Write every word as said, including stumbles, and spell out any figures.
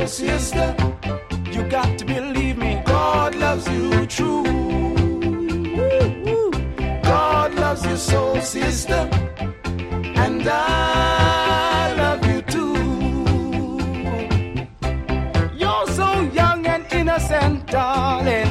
sister, you got to believe me, God loves you true. God loves you so, sister, and I love you too. You're so young and innocent, darling.